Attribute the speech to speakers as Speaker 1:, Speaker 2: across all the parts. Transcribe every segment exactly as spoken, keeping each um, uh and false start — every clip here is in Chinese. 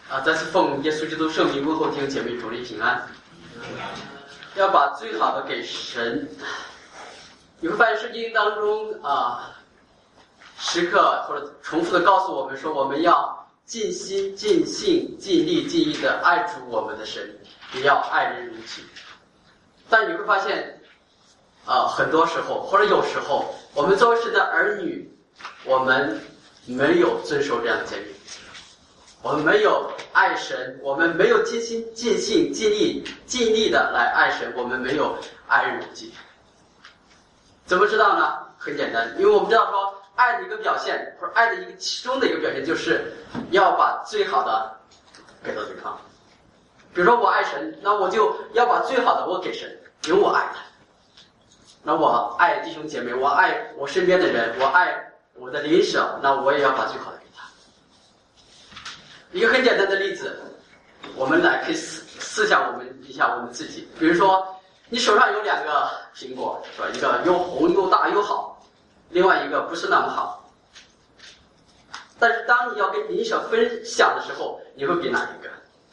Speaker 1: 啊，再次奉耶稣基督圣名问候弟兄姐妹主内平安。要把最好的给神。你会发现圣经当中啊，时刻或者重复的告诉我们说，我们要尽心、尽性、尽力、尽意的爱主我们的神，也要爱人如己。但你会发现，啊，很多时候或者有时候，我们作为神的儿女，我们没有遵守这样的诫命。我们没有爱神，我们没有尽心尽性尽力尽力的来爱神，我们没有爱人如己。怎么知道呢？很简单，因为我们知道说爱的一个表现，或者爱的一个其中的一个表现，就是要把最好的给到对方。比如说我爱神，那我就要把最好的我给神，因为我爱他。那我爱弟兄姐妹，我爱我身边的人，我爱我的邻舍，那我也要把最好的给他。一个很简单的例子，我们来可以思思想我们一下我们自己。比如说，你手上有两个苹果，是吧？一个又红又大又好，另外一个不是那么好。但是当你要跟邻舍分享的时候，你会给哪一个？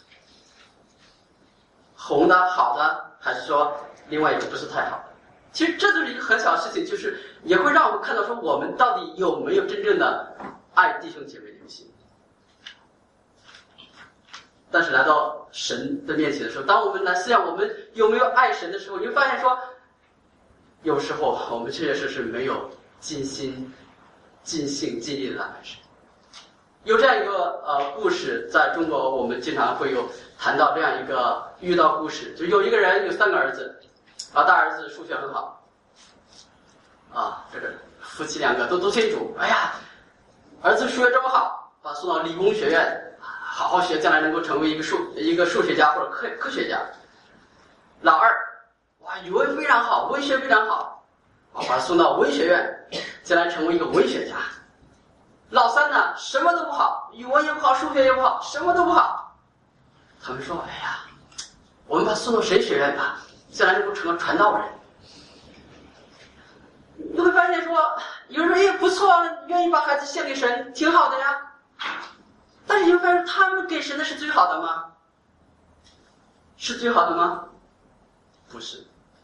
Speaker 1: 红的好的，还是说另外一个不是太好的？其实这就是一个很小的事情，就是也会让我们看到说我们到底有没有真正的爱弟兄姐妹的心。但是来到神的面前的时候，当我们来思想我们有没有爱神的时候，你会发现说，有时候我们确实是没有尽心、尽性、尽力的来爱神。有这样一个呃故事，在中国我们经常会有谈到这样一个遇到故事，就有一个人有三个儿子，啊，大儿子数学很好，啊，这个夫妻两个都读清楚，哎呀，儿子数学这么好，把他送到理工学院。好好学，将来能够成为一个数一个数学家或者科科学家。老二，哇，语文非常好，文学非常好，啊，把他送到文学院，将来成为一个文学家。老三呢，什么都不好，语文也不好，数学也不好，什么都不好。他们说，哎呀，我们把他送到神学院吧，将来能够成为传道人。你会发现说，有人说，哎，不错啊，愿意把孩子献给神，挺好的呀。但是你会发现，他们给神的是最好的吗？是最好的吗？不是。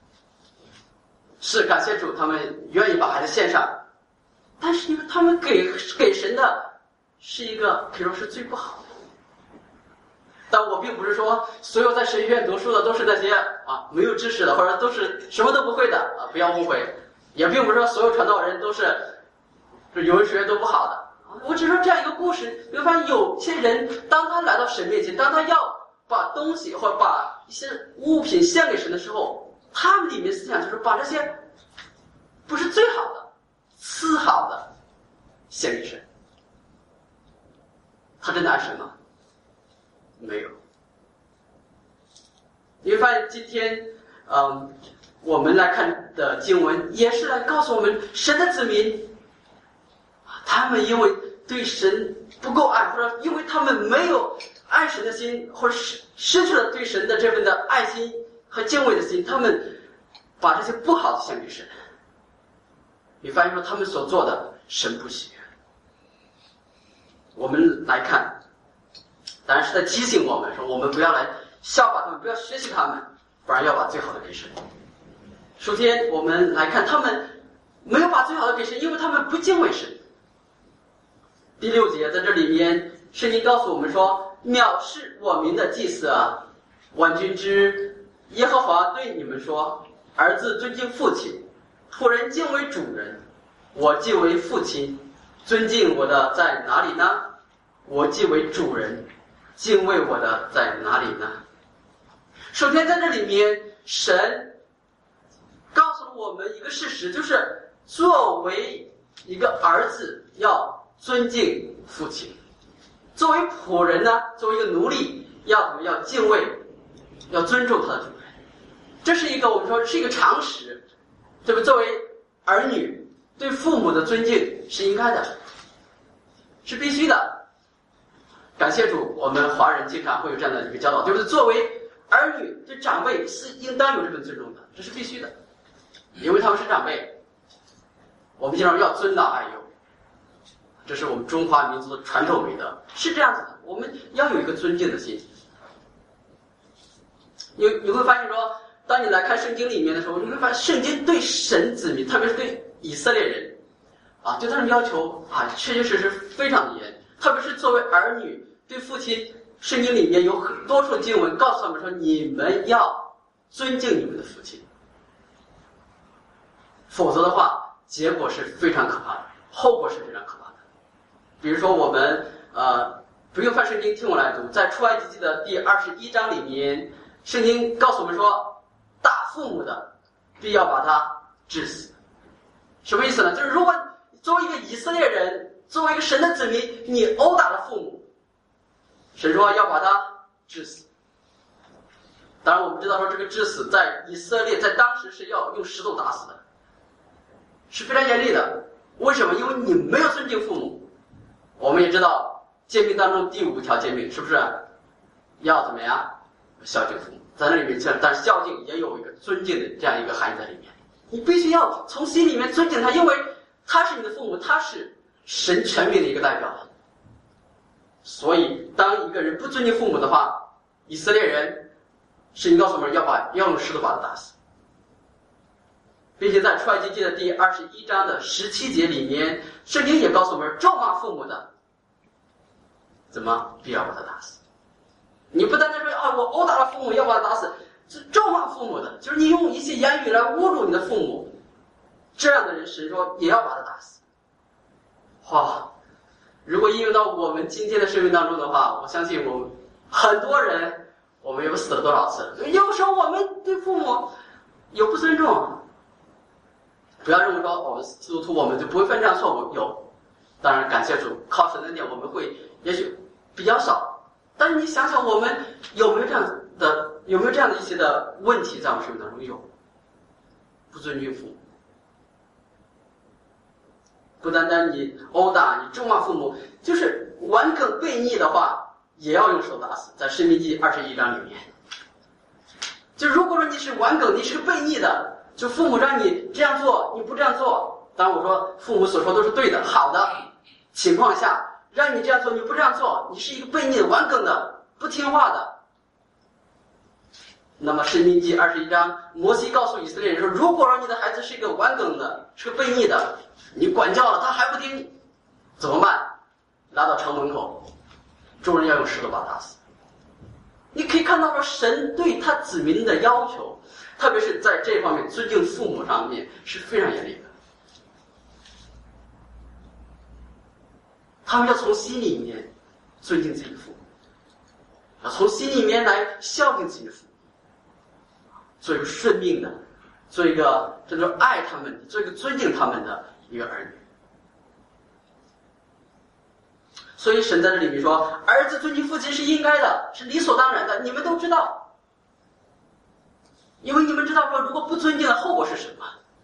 Speaker 1: 是感谢主，他们愿意把孩子献上，但是因为他们给给神的是一个可以说是最不好的。但我并不是说所有在神学院读书的都是那些啊没有知识的，或者都是什么都不会的啊，不要误会。也并不是说所有传道人都是就语文学都不好的。我只说这样一个故事，你会发现有些人，当他来到神面前，当他要把东西或者把一些物品献给神的时候，他们里面思想就是把这些不是最好的、次好的献给神。他真的爱神吗？没有。你会发现今天，嗯，我们来看的经文也是来告诉我们，神的子民。他们因为对神不够爱，或者因为他们没有爱神的心，或者失失去了对神的这份的爱心和敬畏的心，他们把这些不好的献给神。你发现说他们所做的神不喜悦。我们来看，当然是在提醒我们说，我们不要来效法他们，不要学习他们，反而要把最好的给神。首先我们来看，他们没有把最好的给神，因为他们不敬畏神。第六节在这里面，圣经告诉我们说，藐视我民的祭司啊，万军之耶和华对你们说，儿子尊敬父亲，仆人敬畏主人。我既为父亲，尊敬我的在哪里呢？我既为主人，敬畏我的在哪里呢？首先在这里面，神告诉了我们一个事实，就是作为一个儿子要尊敬父亲，作为仆人呢，作为一个奴隶，要怎么要敬畏，要尊重他的主人。这是一个我们说是一个常识，对吧？作为儿女对父母的尊敬是应该的，是必须的。感谢主，我们华人经常会有这样的一个教导，就是作为儿女对长辈是应当有这份尊重的，这是必须的，因为他们是长辈。我们经常要尊老爱幼。 这是我们中华民族的传统美德，是这样子的。我们要有一个尊敬的心。你你会发现说，当你来看圣经里面的时候，你会发现圣经对神子民，特别是对以色列人，啊，对他们要求啊，确确实实非常的严。特别是作为儿女，对父亲，圣经里面有很多处经文告诉他们说，你们要尊敬你们的父亲，否则的话，结果是非常可怕的，后果是非常可怕的。比如说我们呃，不用翻圣经，听我来读，在出埃及记的第二十一章里面，圣经告诉我们说，打父母的必要把他治死。什么意思呢？就是如果作为一个以色列人，作为一个神的子民，你殴打了父母，神说要把他治死。当然我们知道说，这个治死在以色列在当时是要用石头打死的，是非常严厉的。为什么？因为你没有尊敬父母。我们也知道诫命当中第五条诫命是不是要怎么样孝敬父母，在那里面，但是孝敬也有一个尊敬的这样一个含义在里面。你必须要从心里面尊敬他，因为他是你的父母，他是神权柄的一个代表。所以当一个人不尊敬父母的话，以色列人圣经告诉我们要把要用石头把他打死，并且在出埃及记的第二十一章的十七节里面，圣经也告诉我们，咒骂父母的怎么必要把他打死。你不单单说啊，我殴打了父母要把他打死，咒骂父母的，就是你用一些言语来侮辱你的父母，这样的人神说也要把他打死。哇，如果应用到我们今天的生命当中的话，我相信我们很多人，我们又死了多少次？有时候我们对父母有不尊重。不要认为说我们基督徒我们就不会犯这样错误，有，当然感谢主，靠神的恩典我们会也许比较少，但是你想想我们有没有这样的有没有这样的一些的问题在我们生命当中？有，不尊敬父母，不单单你殴打你咒骂父母，就是顽梗悖逆的话也要用手打死，在申命记二十一章里面。就如果说你是顽梗，你是个悖逆的，就父母让你这样做，你不这样做，当然我说父母所说都是对的好的情况下，让你这样做你不这样做，你是一个悖逆的顽梗的不听话的，那么申命记二十一章，摩西告诉以色列人说，如果说你的孩子是一个顽梗的，是个悖逆的，你管教了他还不听，怎么办？拉到城门口，众人要用石头把他打死。你可以看到说神对他子民的要求，特别是在这方面尊敬父母上面是非常严厉的。他们要从心里面尊敬自己的父母，要从心里面来孝敬自己的父母，做一个顺命的，做一个真正爱他们，做一个尊敬他们的一个儿女。所以神在这里面说，儿子尊敬父亲是应该的，是理所当然的，你们都知道，因为你们知道说如果不尊敬的后果是什么。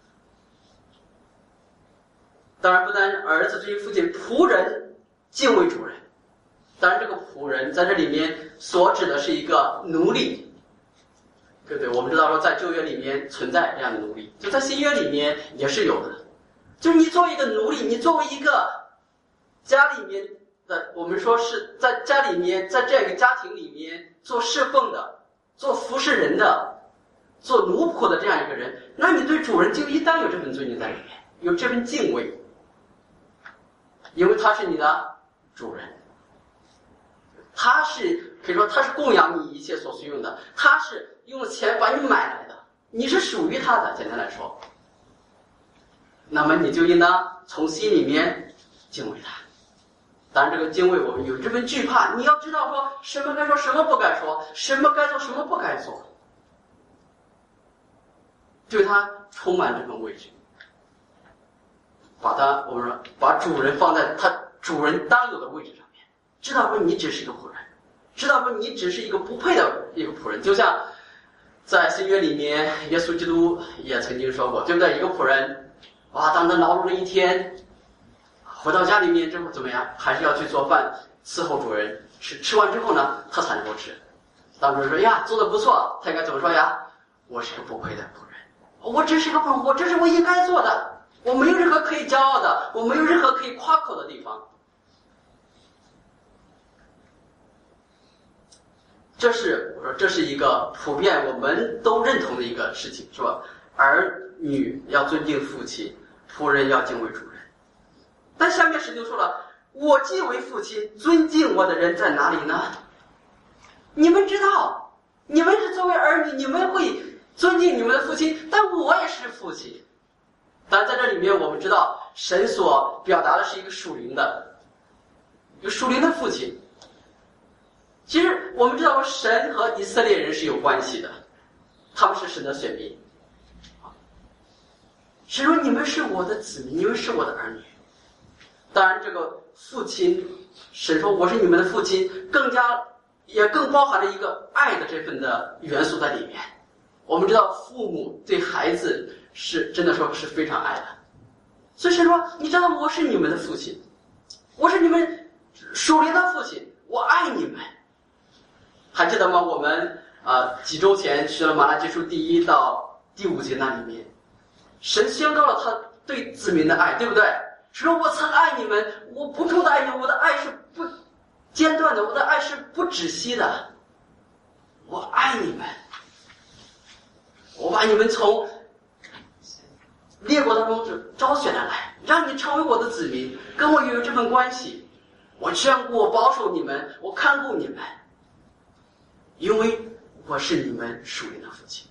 Speaker 1: 当然不单儿子尊敬父亲，仆人敬畏主人，当然这个仆人在这里面所指的是一个奴隶，对不对？我们知道说在旧约里面存在这样的奴隶，就在新约里面也是有的。就是你作为一个奴隶，你作为一个家里面的，我们说是在家里面，在这个家庭里面做侍奉的，做服侍人的，做奴仆的这样一个人，那你对主人就应当有这份尊敬在里面，有这份敬畏，因为他是你的主人，他是可以说他是供养你一切所需用的，他是用钱把你买来的，你是属于他的，简单来说，那么你就应当从心里面敬畏他。当然这个敬畏我们有这份惧怕，你要知道说什么该说什么不该说，什么该做什么不该做，对他充满这份畏惧，把他我们说把主人放在他主人当有的位置上面，知道说你只是一个仆人，知道说你只是一个不配的一个仆人。就像在新约里面耶稣基督也曾经说过，对不对？一个仆人哇，当他劳碌了一天回到家里面之后怎么样，还是要去做饭伺候主人吃，吃完之后呢他才能够吃。当主人说呀做得不错，他应该怎么说呀？我是个不配的仆人，我只是个仆人，我这是我应该做的，我没有任何可以骄傲的，我没有任何可以夸口的地方。 这是我说这是一个普遍我们都认同的一个事情，是吧？儿女要尊敬父亲，仆人要敬畏主人。但下面神就说了，我既为父亲，尊敬我的人在哪里呢？你们知道，你们是作为儿女，你们会尊敬你们的父亲，但我也是父亲。当然在这里面我们知道神所表达的是一个属灵的一个属灵的父亲。其实我们知道神和以色列人是有关系的，他们是神的选民。神说你们是我的子民，你们是我的儿女。当然这个父亲，神说我是你们的父亲，更加也更包含了一个爱的这份的元素在里面。我们知道父母对孩子是真的说是非常爱的，所以神说你知道我是你们的父亲，我是你们属灵的父亲，我爱你们。还记得吗？我们啊、呃、几周前学了马拉基书第一到第五节那里面，神宣告了他对子民的爱，对不对？神说我曾爱你们，我不住的爱你们，我的爱是不间断的，我的爱是不止息的，我爱你们，我把你们从列国当中招选了来，让你成为我的子民，跟我有这份关系。我眷顾，我保守你们，我看顾你们，因为我是你们属灵的父亲。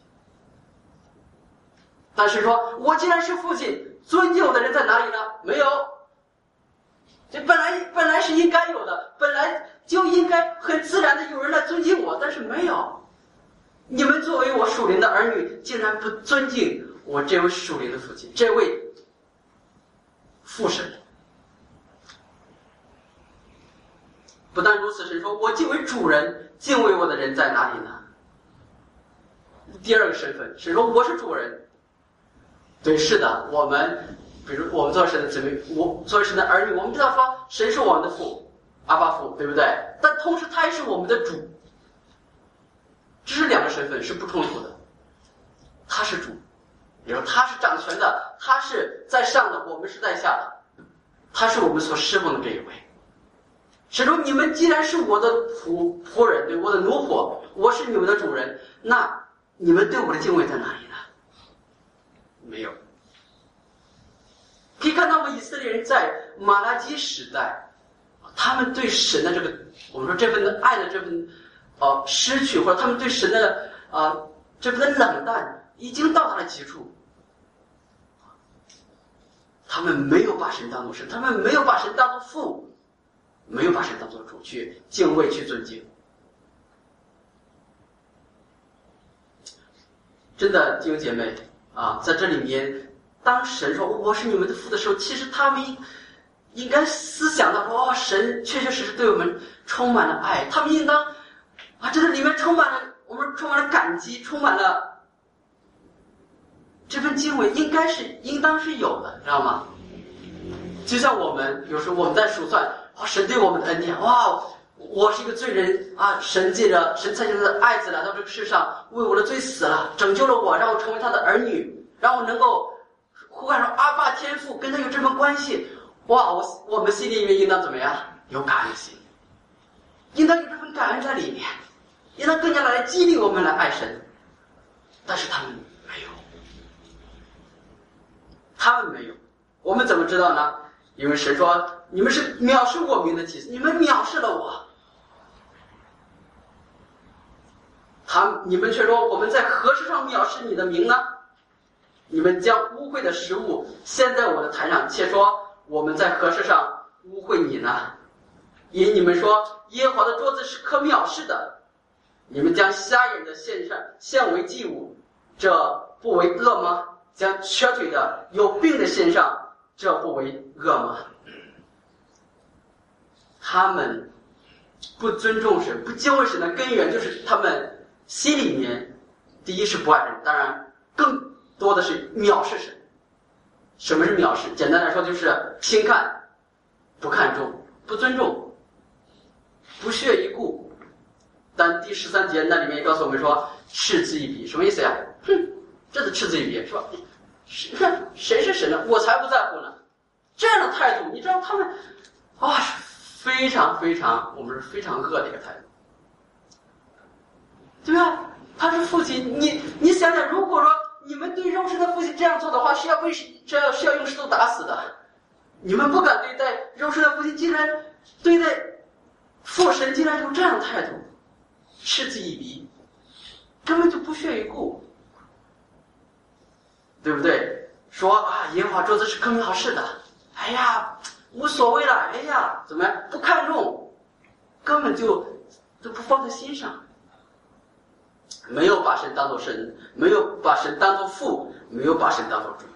Speaker 1: 但是说我既然是父亲，尊敬我的人在哪里呢？没有。这本来本来是应该有的，本来就应该很自然的有人来尊敬我，但是没有。你们作为我属灵的儿女，竟然不尊敬我这位属灵的父亲，这位父神。不但如此，神说我既为主人，敬畏我的人在哪里呢？第二个身份，神说我是主人。对，是的，我们比如我们做神的子民，我作为神的儿女，我们知道说神是我们的父，阿爸父，对不对？但同时他也是我们的主，这是两个身份，是不冲突的。他是主，比如他是掌权的，他是在上的，我们是在下的，他是我们所侍奉的这一位。神说你们既然是我的仆仆人，对，我的奴仆，我是你们的主人，那你们对我的敬畏在哪里呢？没有。可以看到我们以色列人在马拉基时代，他们对神的这个我们说这份的爱的这份呃失去，或者他们对神的啊、呃、这份的冷淡已经到达了极处。他们没有把神当作神，他们没有把神当作父，没有把神当作主去敬畏去尊敬。真的弟兄姐妹啊，在这里面，当神说我是你们的父的时候，其实他们应该思想到说，哦，神确确实实对我们充满了爱，他们应当啊，这个里面充满了我们充满了感激，充满了这份敬畏，应该是应当是有的，知道吗？就像我们有时候我们在数算，哦，神对我们的恩典，哇，我是一个罪人啊！神借着神差遣他的爱子来到这个世上，为我的罪死了，拯救了我，让我成为他的儿女，让我能够呼喊说阿爸天父，跟他有这份关系。哇，我我们心里面应当怎么样？有感恩心，应当有这份感恩在里面，应当更加来激励我们来爱神。但是他们没有，他们没有，我们怎么知道呢？因为神说你们是藐视我名的祭司，你们藐视了我。他你们却说我们在何事上藐视你的名呢？你们将污秽的食物献在我的台上，且说我们在何事上污秽你呢？因你们说耶和华的桌子是可藐视的，你们将瞎眼的献上献为祭物，这不为恶吗？将瘸腿的有病的献上，这不为恶吗？他们不尊重神，不敬畏神的根源就是他们心里面，第一是不爱人，当然更多的是藐视神。什么是藐视？简单来说就是轻看、不看重、不尊重、不屑一顾。但第十三节那里面告诉我们说嗤之以鼻，什么意思呀？哼，这是嗤之以鼻，是吧？谁谁是神呢？我才不在乎呢。这样的态度，你知道他们啊，非常非常，我们是非常恶的一个态度。 这样做的话，是要被这要是要用石头打死的。你们不敢对待肉身的父亲，竟然对待父神竟然有这样的态度，嗤之以鼻，根本就不屑一顾，对不对？说啊，耶和华桌子是更美好事的，哎呀，无所谓了，哎呀，怎么样？不看重，根本就都不放在心上，没有把神当作神，没有把神当作父，没有把神当作主。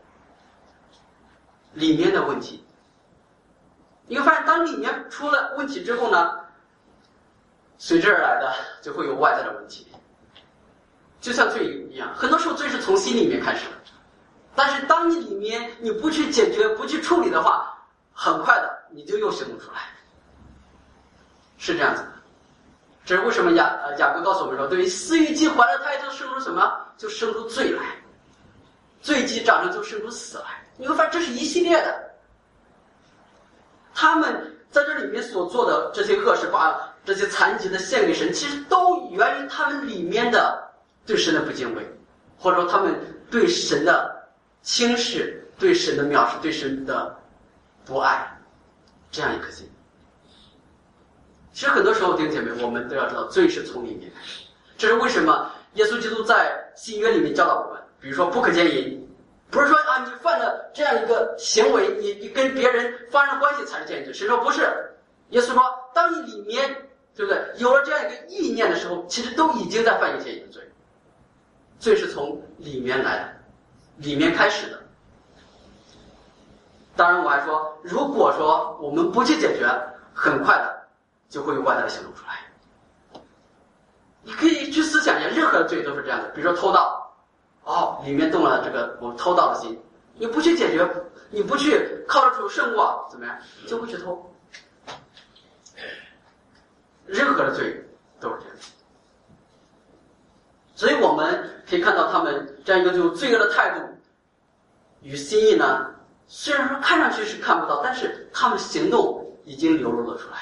Speaker 1: 里面的问题，你会发现，当里面出了问题之后呢，随之而来的就会有外在的问题。就像罪一样，很多时候罪是从心里面开始的，但是当你里面你不去解决、不去处理的话，很快的你就又行动出来，是这样子的。这是为什么雅呃雅各告诉我们说，对于私欲既怀了胎，就生出什么？就生出罪来，罪既长成就生出死来。你会发现这是一系列的。他们在这里面所做的这些恶事，把这些残疾的献给神，其实都源于他们里面的对神的不敬畏，或者说他们对神的轻视、对神的藐视、对神的不爱，这样一颗心。其实很多时候，弟兄姐妹，我们都要知道，罪是从里面开始。这是为什么耶稣基督在新约里面教导我们，比如说不可奸淫。不是说啊，你犯了这样一个行为，你你跟别人发生关系才是奸淫罪。神说不是，耶稣说，当你里面对不对有了这样一个意念的时候，其实都已经在犯一个奸淫罪。罪是从里面来的，里面开始的。当然，我还说，如果说我们不去解决，很快的就会有外在的行动出来。你可以去思想一下，任何的罪都是这样的，比如说偷盗。哦，里面动了这个我偷盗的心，你不去解决，你不去靠着主胜过，怎么样就会去偷。任何的罪都是这样，所以我们可以看到他们这样一个就罪恶的态度与心意呢，虽然说看上去是看不到，但是他们行动已经流露了出来。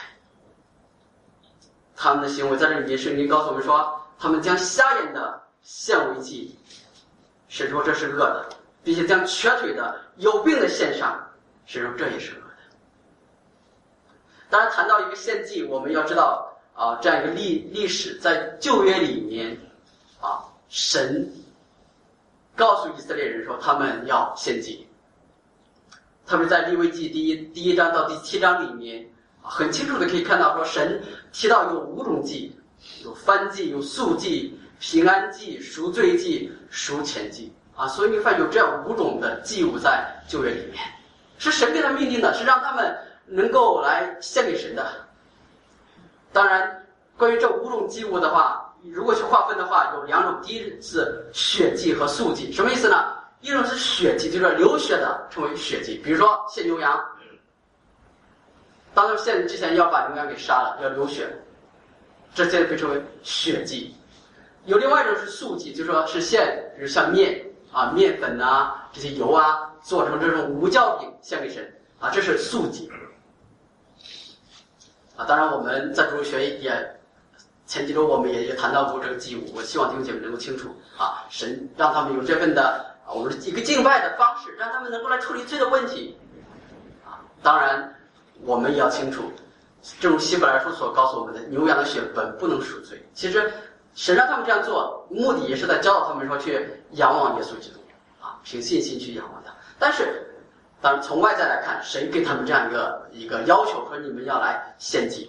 Speaker 1: 他们的行为在这里面，圣经告诉我们说，他们将瞎眼的献为祭。神说这是恶的，并且将瘸腿的、有病的献上，神说这也是恶的。当然，谈到一个献祭，我们要知道啊、呃，这样一个历历史，在旧约里面啊，神告诉以色列人说他们要献祭，特别在利未记第一第一章到第七章里面，很清楚的可以看到说，神提到有五种祭，有燔祭，有素祭。平安祭、赎罪祭、赎愆祭啊，所以你发现有这样五种的祭物在旧约里面，是神给他命定的，是让他们能够来献给神的。当然，关于这五种祭物的话，如果去划分的话，有两种，第一是血祭和素祭，什么意思呢？一种是血祭，就是流血的，称为血祭，比如说献牛羊，当他们献之前要把牛羊给杀了，要流血，这些被称为血祭。有另外一种是素祭，就是说是献，比如像面啊、面粉啊、这些油啊，做成这种无酵饼献给神啊，这是素祭。啊，当然我们在主日学也前几周我们也也谈到过这个祭物，我希望弟兄姐妹能够清楚啊，神让他们有这份的啊，我们一个敬拜的方式，让他们能够来处理罪的问题。啊，当然我们也要清楚，正如希伯来书所告诉我们的，牛羊的血本不能赎罪。其实神让他们这样做，目的也是在教导他们说去仰望耶稣基督啊，凭信心去仰望他。但是，当然从外在来看，神给他们这样一个一个要求，说你们要来献祭。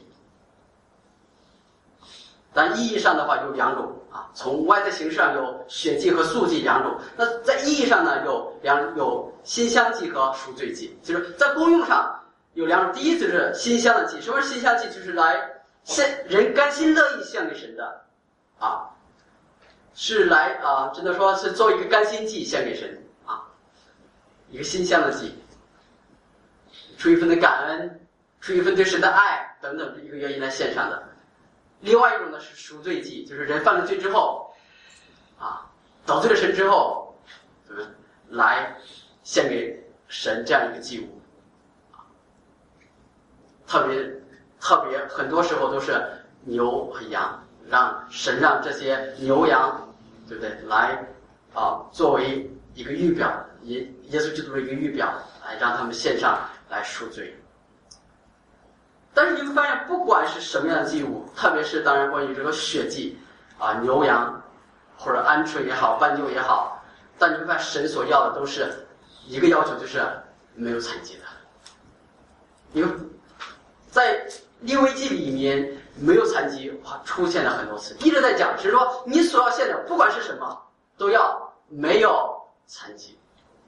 Speaker 1: 但意义上的话有两种啊，从外在形式上有血祭和素祭两种。那在意义上呢，有两有馨香祭和赎罪祭，就是在功用上有两种。第一就是馨香的祭，什么是馨香祭？就是来献人甘心乐意献给神的。啊，是来啊，真的说是做一个甘心祭献给神啊，一个馨香的祭，出一份的感恩，出一份对神的爱等等一个原因来献上的。另外一种呢是赎罪祭，就是人犯了罪之后，啊，得罪了神之后，怎么来献给神这样一个祭物，啊，特别特别很多时候都是牛和羊。让神让这些牛羊，对不对？来啊，作为一个预表，耶耶稣基督的一个预表，来让他们献上来赎罪。但是你们发现，不管是什么样的祭物，特别是当然关于这个血祭啊，牛羊或者鹌鹑也好，斑鸠也好，但你们发现神所要的都是一个要求，就是没有残疾的。因为在利未记里面，没有残疾哇出现了很多次，一直在讲，是说你所要献的不管是什么，都要没有残疾，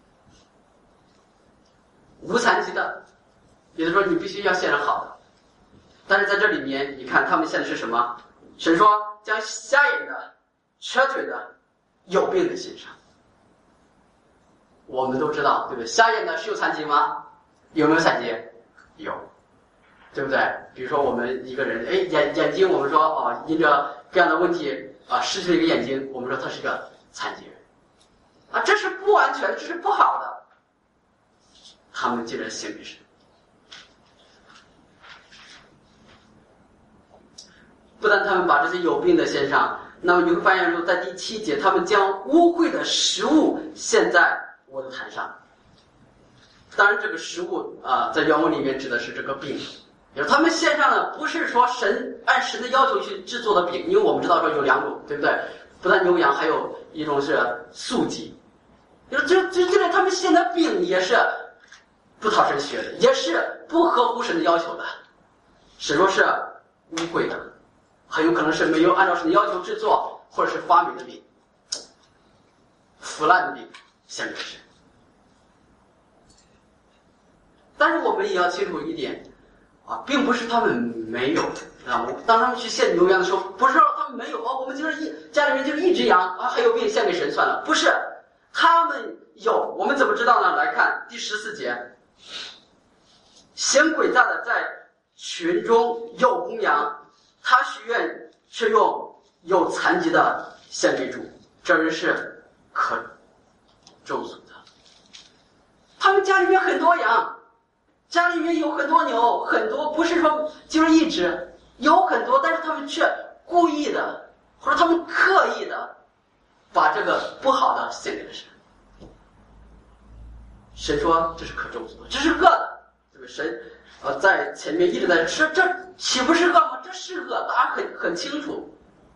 Speaker 1: 无残疾的，也就是说你必须要献上好的。但是在这里面，你看他们献的是什么？神说将瞎眼的、瘸腿的、有病的献上。我们都知道，对不对？瞎眼的是有残疾吗？有没有残疾？有，对不对？比如说我们一个人，哎，眼眼睛，我们说哦，因着各样的问题啊，失去了一个眼睛，我们说他是个残疾人，啊，这是不安全的，这是不好的。他们竟然献给神。不但他们把这些有病的献上，那么你会发现说，在第七节，他们将污秽的食物献在我的坛上。当然，这个食物啊、呃，在原文里面指的是这个饼。他们献上的不是说神按神的要求去制作的饼，因为我们知道说有两种，对不对？不但牛羊，还有一种是素祭。这这这个他们献的饼也是不讨神喜悦的，也是不合乎神的要求的。神说是污秽的。很有可能是没有按照神的要求制作，或者是发霉的饼、腐烂的饼，献给神。但是我们也要清楚一点啊，并不是他们没有，知道吗？当他们去献牛羊的时候，不是说他们没有哦，我们就是一家里面就是一只羊啊，还有病献给神算了，不是，他们有，我们怎么知道呢？来看第十四节，显诡诈的在群中有公羊。他许愿却用有残疾的献给主，这人是可咒诅的。他们家里面很多羊，家里面有很多牛，很多不是说就是一只，有很多，但是他们却故意的或者他们刻意的把这个不好的献给了神。神说这是可咒诅的，这是恶的，对不对？神呃在前面一直在说，这岂不是恶吗？这是恶，答案很很清楚。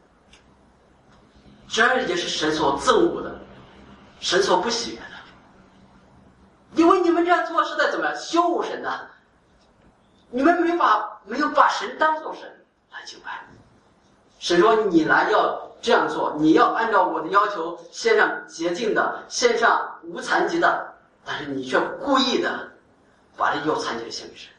Speaker 1: 这也是神所憎恶的，神所不喜悦的。因为你们这样做是在怎么样羞辱神的？你们没把没有把神当作神来敬拜。神说你来要这样做，你要按照我的要求献上洁净的，献上无残疾的，但是你却故意的把这有残疾的献给神。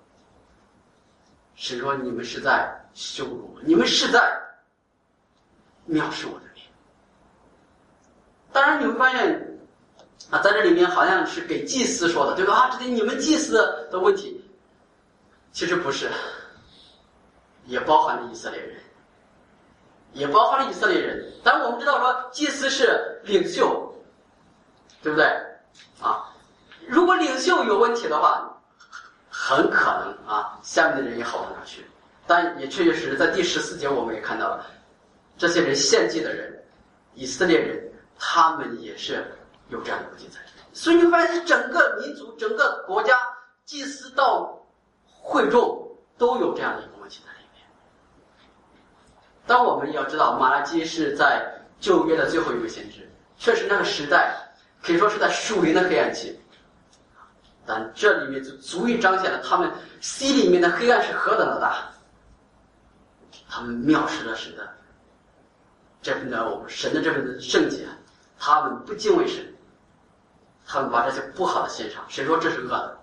Speaker 1: 神说你们是在羞辱我，你们是在藐视我的名。当然你们发现啊，在这里面好像是给祭司说的，对吧？啊，这是你们祭司的问题，其实不是，也包含了以色列人，也包含了以色列人。但我们知道说祭司是领袖，对不对？啊，如果领袖有问题的话，很可能啊，下面的人也好不上去。但也确确实实在第十四节我们也看到了，这些人献祭的人，以色列人，他们也是有这样的问题在里面。所以你发现整个民族、整个国家，祭司到会众都有这样的一个问题在里面。但我们也要知道，马拉基是在旧约的最后一位先知，确实那个时代可以说是在属灵的黑暗期。但这里面就足以彰显了他们心里面的黑暗是何等的大。他们藐视了神的这份的我们神的这份的圣洁，他们不敬畏神，他们把这些不好的献上，谁说这是恶的？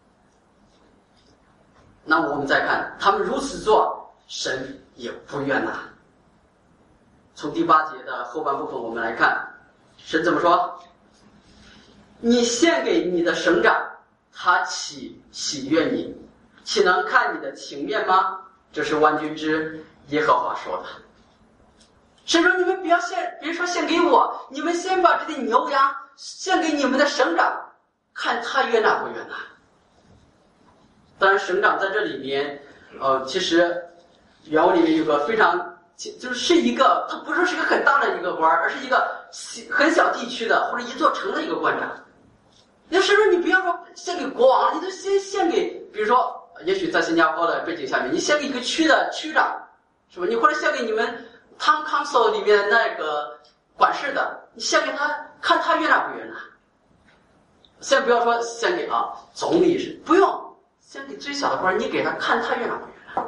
Speaker 1: 那么我们再看，他们如此做，神也不悦纳。从第八节的后半部分我们来看，神怎么说？你献给你的省长，他岂喜悦你？岂能看你的情面吗？这是万军之耶和华说的。神说你们不要献，别说献给我，你们先把这些牛羊献给你们的省长，看他悦纳不悦纳。当然省长在这里面呃，其实原文里面有个非常就是是一个，它不是是一个很大的一个官，而是一个很小地区的或者一座城的一个官长。那是不是你不要说献给国王，你就先献给，比如说，也许在新加坡的背景下面，你献给一个区的区长，是吧？你或者献给你们 town council 里面的那个管事的，你献给他，看他悦纳不悦纳。先不要说献给啊总理是不用，献给最小的官，你给他看他悦纳不悦纳。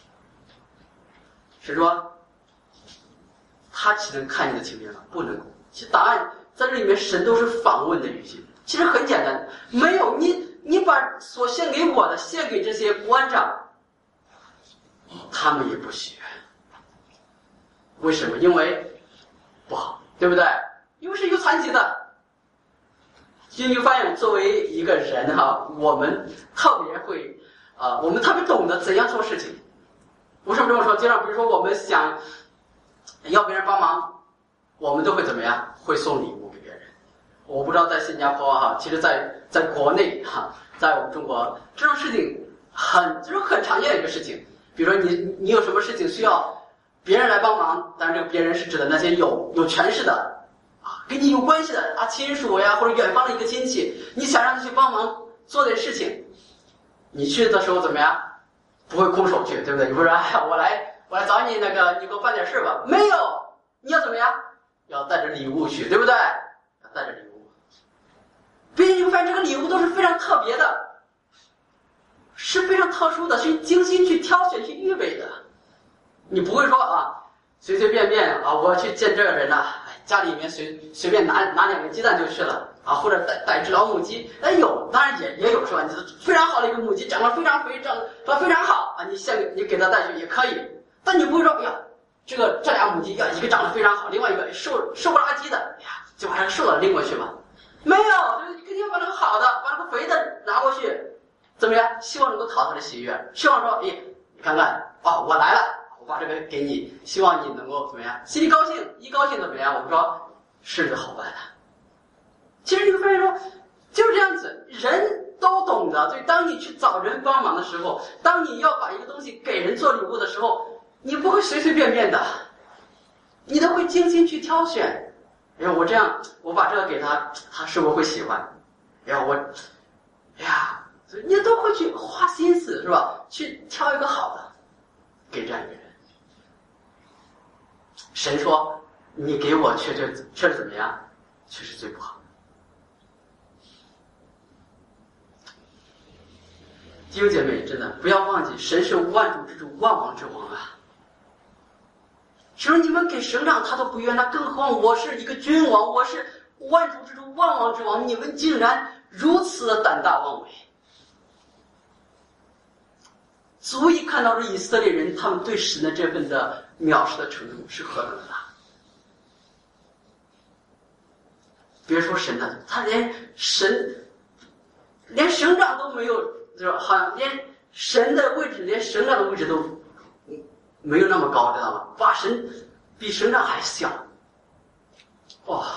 Speaker 1: 是说，他岂能看你的情面吗？不能。其实答案在这里面，神都是反问的语气。其实很简单，没有你，你把所献给我的献给这些官长，他们也不喜悦。为什么？因为不好，对不对？因为是有残疾的。其实你发现，作为一个人哈，我们特别会啊、呃，我们特别懂得怎样做事情。为什么这么说？就像比如说，我们想要别人帮忙，我们都会怎么样？会送礼物给别人。我不知道在新加坡哈，其实在在国内哈，在我们中国这种事情很就是很常见的一个事情。比如说你你有什么事情需要别人来帮忙，当然这个别人是指的那些有有权势的啊，跟你有关系的啊亲属呀，或者远方的一个亲戚，你想让他去帮忙做点事情，你去的时候怎么样？不会空手去，对不对？你不是说哎呀，我来我来找你那个，你给我办点事吧？没有，你要怎么样？要带着礼物去，对不对？要带着礼物。并且你会发现这个礼物都是非常特别的，是非常特殊的，是精心去挑选、去预备的。你不会说啊，随随便便啊，我要去见这个人呐、啊，家里面随随便拿拿两个鸡蛋就去了啊，或者带带只老母鸡，哎有，当然也也有是吧？你非常好的一个母鸡，长得非常肥，长得非常好啊，你献给你给它带去也可以，但你不会说，哎呀，这个这俩母鸡呀，一个长得非常好，另外一个瘦瘦不拉几的，哎呀，就把这个瘦的拎过去吧。没有，就是肯定把那个好的，把那个肥的拿过去，怎么样？希望能够讨他的喜悦，希望说，哎，你看看，哦，我来了，我把这个给你，希望你能够怎么样？心里高兴，一高兴怎么样？我们说是个好办的。其实你会发现说，就是这样子，人都懂得。所以当你去找人帮忙的时候，当你要把一个东西给人做礼物的时候，你不会随随便便的，你都会精心去挑选。哎呀，我这样，我把这个给他，他是不是会喜欢？哎呀，我，哎呀，你都会去花心思，是吧？去挑一个好的，给这样一个人。神说，你给我却却却怎么样？却是最不好的。弟兄姐妹，真的不要忘记，神是万主之主、万王之王啊！只有你们给省长他都不悦纳，更何况我是一个君王，我是万主之主、万王之王，你们竟然如此的胆大妄为，足以看到这以色列人他们对神的这份的藐视的程度是何等的大。别说神了，他连神连省长都没有，就是好像连神的位置，连省长的位置都没有那么高，知道吗？把神比省长还小，哇！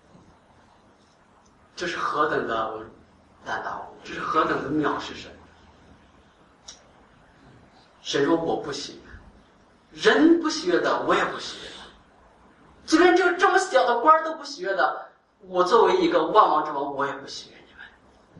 Speaker 1: 这是何等的胆大，这是何等的藐视神！神说我不喜悦，人不喜悦的，我也不喜悦的。就连这个这么小的官都不喜悦的，我作为一个万王之王，我也不喜悦你们。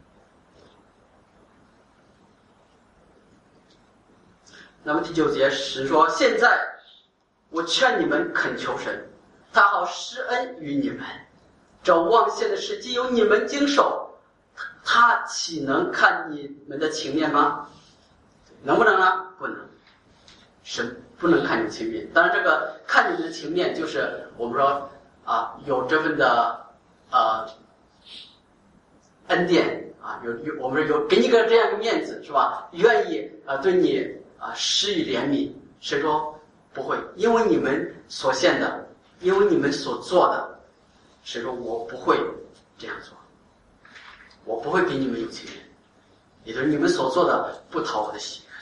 Speaker 1: 那么第九节神说，现在我劝你们恳求神，他好施恩于你们。这望献的事既由你们经手，他岂能看你们的情面吗？能不能呢？不能。神不能看你的情面。当然这个看你们的情面，就是我们说啊，有这份的呃恩典啊，有有我们说有给你个这样一个面子，是吧？愿意啊对你啊施以怜悯。谁说不会？因为你们所献的，因为你们所做的，谁说我不会这样做？我不会给你们有情面，也就是你们所做的不讨我的喜悦。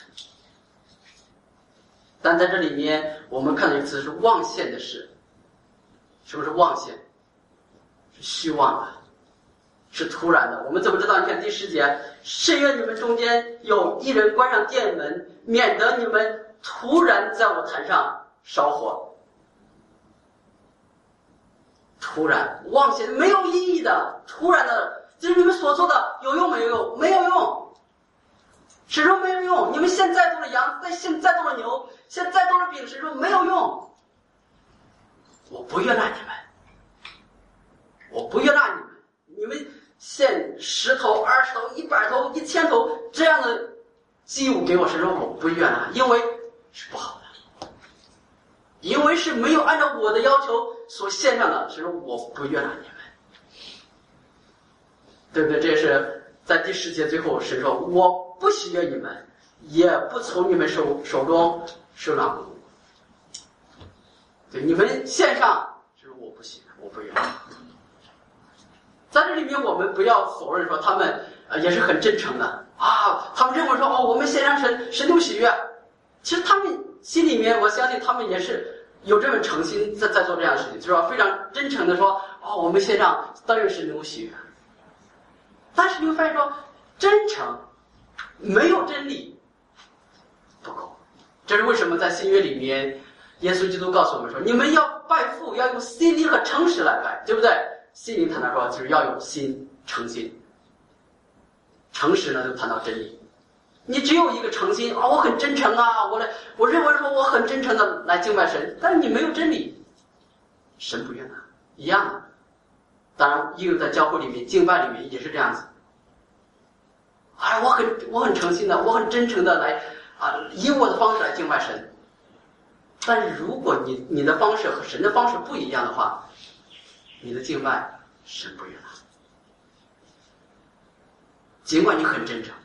Speaker 1: 但在这里面，我们看到一个词是妄献的事。什么是妄献？是虚妄的，是突然的。我们怎么知道？你看第十节，甚愿你们中间有一人关上殿门，免得你们突然在我坛上烧火，突然忘记没有意义的，突然的，就是你们所做的有用没有用？没有用，神说没有用。你们现在做了羊，再现在做了牛，现在做了饼，神说没有用。我不悦纳你们，我不悦纳你们，你们献十头、二十头、一百头、一千头这样的祭物给我，神说我不悦纳，因为是不好的，因为是没有按照我的要求所献上的，神说我不悦纳你们，对不对？这是在第十节最后，神说我不喜悦你们，也不从你们手手中收纳物。对，你们献上，就是我不喜悦，我不悦纳。在这里面，我们不要否认说他们呃也是很真诚的啊，他们认为说哦，我们献上神，神就喜悦。其实他们心里面，我相信他们也是有这份诚心在在做这样的事情，就是说非常真诚的说哦，我们献上当然神就喜悦。但是你会发现说，真诚没有真理不够。这是为什么在新约里面，耶稣基督告诉我们说，你们要拜父，要用心灵和诚实来拜，对不对？心灵谈到说就是要有心诚心，诚实呢就谈到真理。你只有一个诚心啊，我很真诚啊，我来，我认为说我很真诚的来敬拜神，但是你没有真理，神不悦纳，一样的。当然，应用在教会里面、敬拜里面也是这样子。哎，我很我很诚心的，我很真诚的来啊，以我的方式来敬拜神。但是如果你你的方式和神的方式不一样的话，你的敬拜神不悦纳。尽管你很真诚，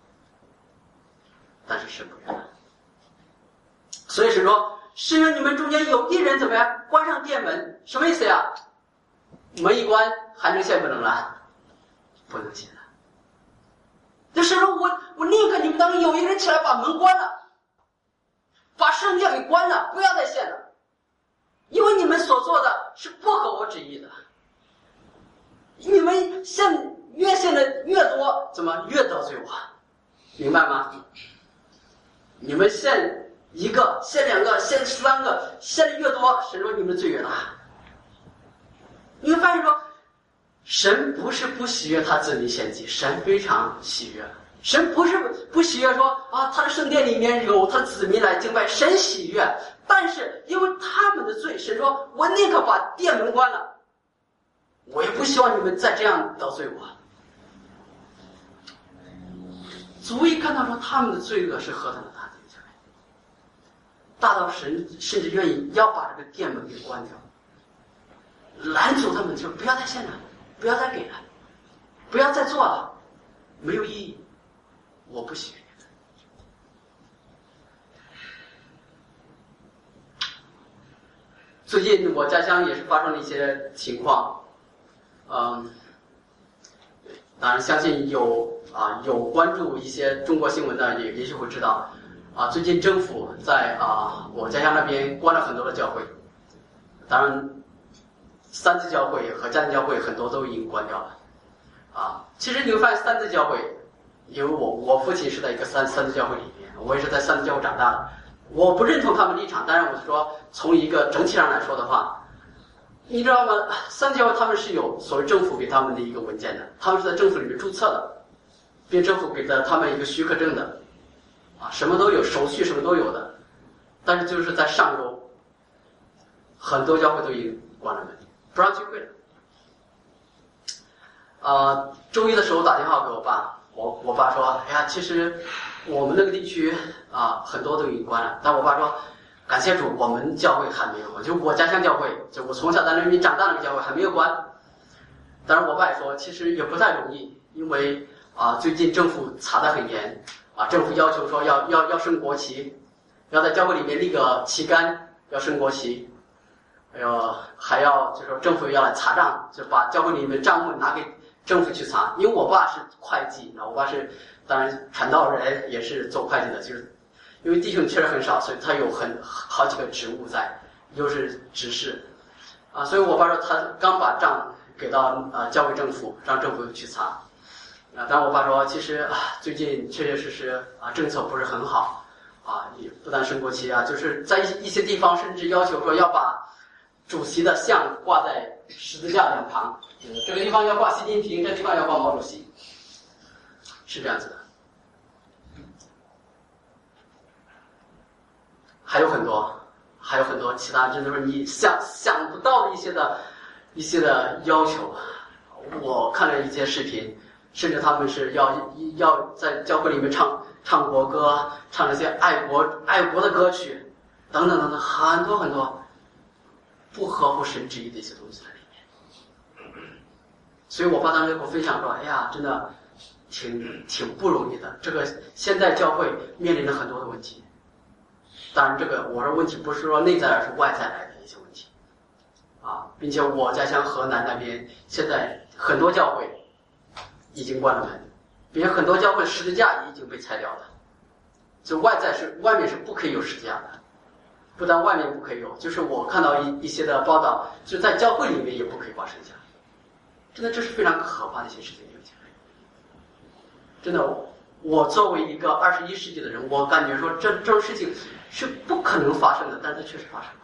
Speaker 1: 但是神不悦纳。所以是说，是因为你们中间有一人怎么样关上店门，什么意思呀？门一关，还能献不能了？不能献了。就是说我我宁可你们当中有一个人起来把门关了，把圣殿给关了，不要再献了，因为你们所做的是不合我旨意的。你们献越献的越多，怎么越得罪我？明白吗？你们献一个，献两个，献三个，献的越多，神说你们的罪越大。你会发现说，神不是不喜悦他子民献祭，神非常喜悦。神不是不喜悦说啊，他的圣殿里面有他子民来敬拜，神喜悦。但是因为他们的罪，神说我宁可把殿门关了，我也不希望你们再这样得罪我。足以看到说他们的罪恶是何等的大，大到神甚至愿意要把这个殿门给关掉，拦阻他们，就不要再献了，不要再给了，不要再做了，没有意义，我不喜悦你们。最近我家乡也是发生了一些情况，嗯，当然相信有啊有关注一些中国新闻的也也许会知道，啊最近政府在啊我家乡那边关了很多的教会，当然三自教会和家庭教会很多都已经关掉了，啊，其实你会发现三自教会，因为我我父亲是在一个三三自教会里面，我也是在三自教会长大的，我不认同他们立场，但是我说从一个整体上来说的话，你知道吗？三自教会他们是有所谓政府给他们的一个文件的，他们是在政府里面注册的，并政府给了他们一个许可证的，啊，什么都有，手续什么都有的，但是就是在上周，很多教会都已经关了门。不让聚会了。呃，周一的时候打电话给我爸，我我爸说：“哎呀，其实我们那个地区啊，很多都已经关了。”但我爸说：“感谢主，我们教会还没有关，就我家乡教会，就我从小在那边长大的教会还没有关。”当然，我爸也说，其实也不太容易，因为啊，最近政府查得很严啊，政府要求说要要要升国旗，要在教会里面立个旗杆，要升国旗。还有还要就是说政府要来查账，就把教会里面账目拿给政府去查。因为我爸是会计，我爸是当然传道人，也是做会计的，就是因为弟兄确实很少，所以他有很好几个职务在，又是执事啊，所以我爸说他刚把账给到啊教会政府，让政府去查啊。但我爸说其实啊最近确确实实啊政策不是很好啊，也不但升国旗啊，就是在一些地方甚至要求说要把主席的像挂在十字架两旁，这个地方要挂习近平，这个地方要挂毛主席，是这样子的。还有很多，还有很多其他，真的是你想想不到的一些的一些的要求。我看了一些视频，甚至他们是要要在教会里面唱唱国歌，唱那些爱国爱国的歌曲，等等等等，很多很多不合乎神旨意的一些东西在里面。所以我爸当时跟我分享说：“哎呀，真的挺挺不容易的。这个现在教会面临了很多的问题。当然，这个我说问题不是说内在，而是外在来的一些问题啊，并且我家乡河南那边现在很多教会已经关了门，并且很多教会十字架也已经被拆掉了。就外在是外面是不可以有十字架的，不但外面不可以有，就是我看到一一些的报道，就在教会里面也不可以挂十字架。真的，这是非常可怕的一些事情。真的，我作为一个二十一世纪的人，我感觉说这这种事情是不可能发生的，但是它确实发生了。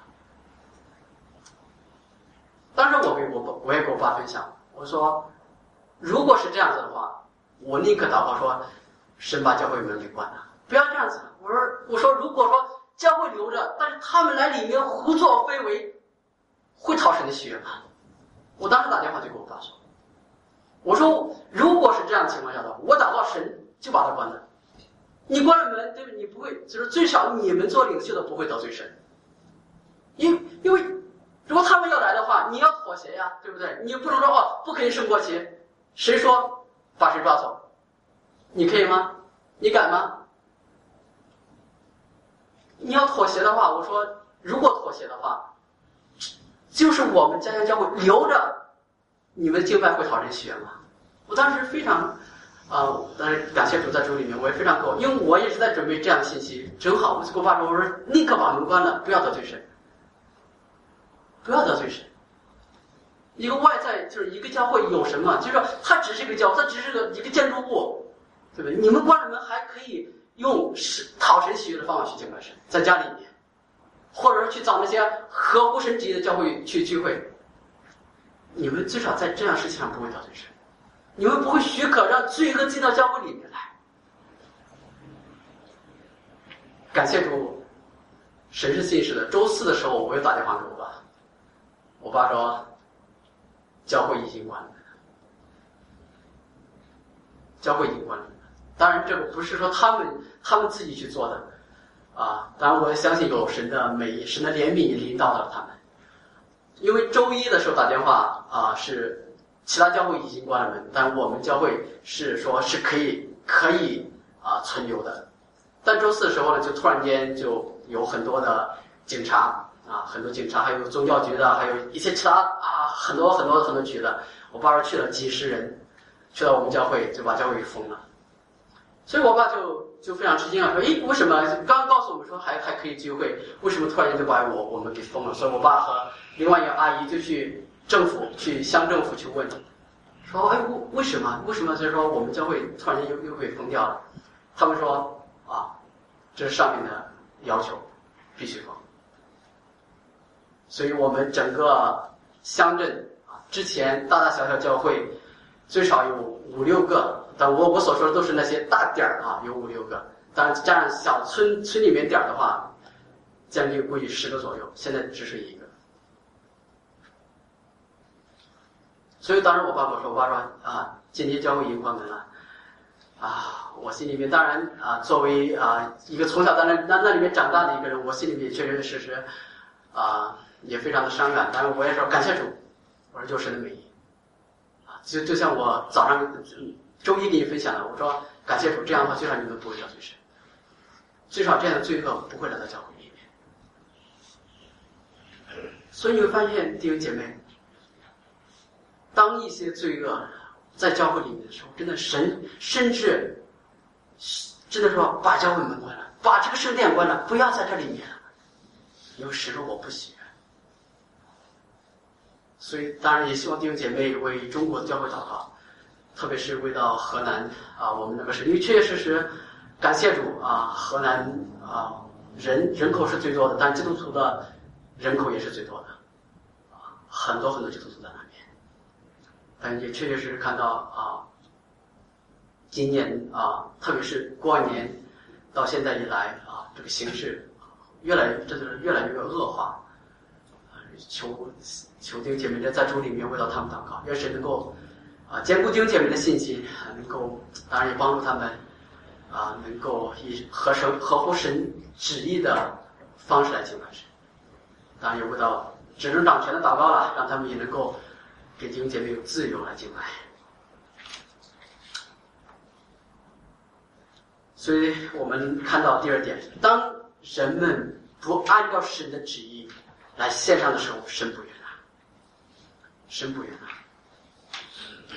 Speaker 1: 当时我给我我也给我爸分享，我说，如果是这样子的话，我宁可祷告说，神把教会门给关了，不要这样子。我说我说如果说教会留着，但是他们来里面胡作非为，会讨神的喜悦吗？我当时打电话就给我爸说，我说如果是这样的情况下的话，我祷告神就把它关了。你关了门，对不对？你不会，就是最少你们做领袖的不会得罪神，因为因为如果他们要来的话，你要妥协呀，对不对？你不能说哦，不可以升国旗，谁说把谁抓走？你可以吗？你敢吗？你要妥协的话，我说如果妥协的话，就是我们家乡教会留着，你们敬拜会讨人喜悦吗？我当时非常啊、呃，当然感谢主在主里面，我也非常够，因为我也是在准备这样的信息，正好我就跟我爸说，我说宁可把门关了，不要得罪神，不要得罪神。一个外在就是一个教会有什么，就是说它只是一个教，它只是个一个建筑物，对不对？你们关了门还可以用讨神喜悦的方法去敬拜神，在家里面，或者是去找那些合乎神旨意的教会去聚会。你们最少在这样事情上不会得罪神，你们不会许可让罪恶进到教会里面来。感谢主，神是信实的。周四的时候，我又打电话给我爸，我爸说教会已经关了，教会已经关了。当然，这个不是说他们他们自己去做的啊，当然我也相信有神的美，神的怜悯领导了他们。因为周一的时候打电话啊，是其他教会已经关了门，但我们教会是说是可以可以啊存留的。但周四的时候呢，就突然间就有很多的警察啊，很多警察，还有宗教局的，还有一些其他啊很多很多很多局的。我爸说去了几十人，去到我们教会就把教会给封了。所以我爸就就非常吃惊啊，说：“诶，为什么刚告诉我们说还还可以聚会，为什么突然间就把我我们给封了？”所以我爸和另外一个阿姨就去政府去乡政府去问，说：“哎，为为什么？为什么？就是说我们教会突然间又又被封掉了？”他们说：“啊，这是上面的要求，必须封。”所以我们整个乡镇啊，之前大大小小教会最少有五六个。但我我所说的都是那些大点儿啊，有五六个。当然加上小村村里面点儿的话，将近估计十个左右。现在只是一个。所以当时我爸跟我说，我爸说啊，今天教会已经关门了，啊，我心里面当然啊，作为啊一个从小在那那那里面长大的一个人，我心里面确确实实啊也非常的伤感。当然我也说感谢主，我说就是神的美意啊，就就像我早上。嗯周一给你分享的，我说感谢主，这样的话最少你们不会得罪神，最少这样的罪恶不会来到教会里面。所以你会发现，弟兄姐妹，当一些罪恶在教会里面的时候，真的神甚至真的说把教会门关了，把这个圣殿关了，不要在这里面了，因为使我不喜悦。所以当然也希望弟兄姐妹为中国的教会祷告。特别是为到河南啊，我们那个是因为确确实实感谢主啊，河南啊人人口是最多的，但基督徒的人口也是最多的，啊，很多很多基督徒在那边。但也确确实实看到啊，今年啊，特别是过完年到现在以来啊，这个形势越来真的是越来越恶化。求求弟兄姐妹在主里面为到他们祷告，愿神能够啊坚固弟兄姐妹的信心，能够当然也帮助他们啊能够以合神合乎神旨意的方式来敬拜神。当然也为到执政掌权的祷告了，让他们也能够给弟兄姐妹有自由来敬拜。所以我们看到第二点，当人们不按照神的旨意来献上的时候，神不悦纳，神不悦纳。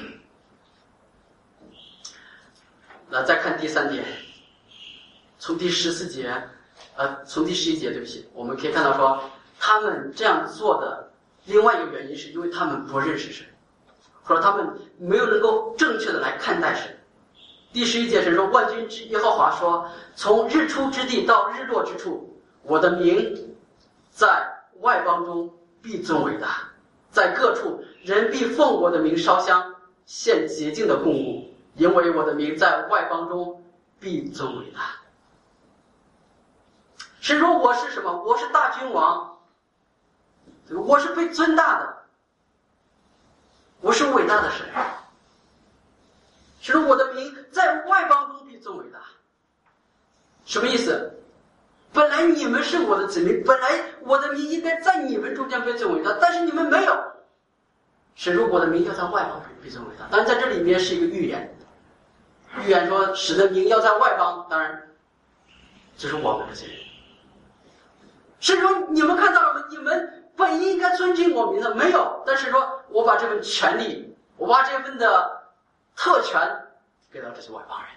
Speaker 1: 那再看第三点，从第十四节，呃，从第十一节，对不起，我们可以看到说，他们这样做的另外一个原因是因为他们不认识神，或者他们没有能够正确的来看待神。第十一节神说，万军之耶和华说，从日出之地到日落之处，我的名在外邦中必尊伟大，在各处人必奉我的名烧香，献洁净的供物，因为我的名在外邦中必尊伟大。神说我是什么？我是大君王，我是被尊大的，我是伟大的神。神说我的名在外邦中必尊伟大。什么意思？本来你们是我的子民，本来我的名应该在你们中间被尊伟大，但是你们没有。神说我的名要在外邦被尊伟大，当然在这里面是一个预言，预言说使的名要在外邦，当然这是我们这些人。神说你们看到了吗？你们本应该尊敬我名的，没有，但是说我把这份权利，我把这份的特权给到这些外邦人。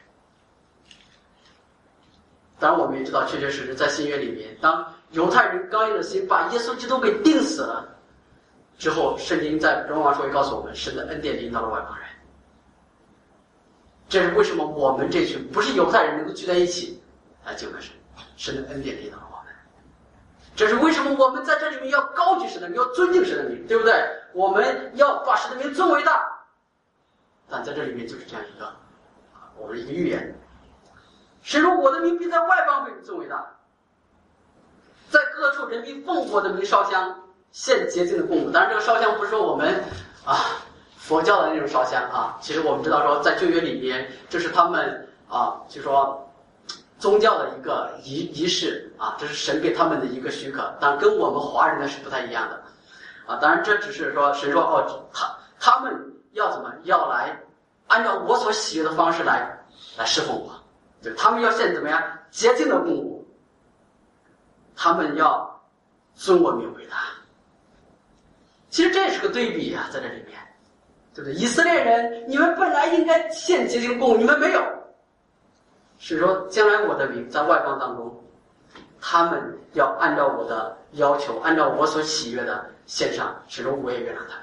Speaker 1: 当然我们也知道，确确实实在新约里面，当犹太人刚硬的心把耶稣基督给钉死了之后，圣经在罗马书也告诉我们，神的恩典临到了外邦人。这是为什么我们这群不是犹太人能够聚在一起来敬拜神，神的恩典临到了我们。这是为什么我们在这里面要高举神的名，要尊敬神的名，对不对？我们要把神的名尊为大。但在这里面就是这样一个我们一个预言，神说我的名必在外邦被尊为大，在各处人必奉我的名烧香，献洁净的供物。当然这个烧香不是说我们啊佛教的那种烧香啊，其实我们知道说在旧约里面这是他们啊就说宗教的一个仪仪式啊，这是神给他们的一个许可，但跟我们华人呢是不太一样的啊。当然这只是说神说哦他他们要怎么要来按照我所喜悦的方式来来侍奉我，就他们要献怎么样洁净的供物，他们要尊我名为大。其实这也是个对比啊，在这里面，对不对？以色列人，你们本来应该献洁净供物，你们没有。是说将来我的名在外邦当中，他们要按照我的要求，按照我所喜悦的献上，是说我也原谅他们。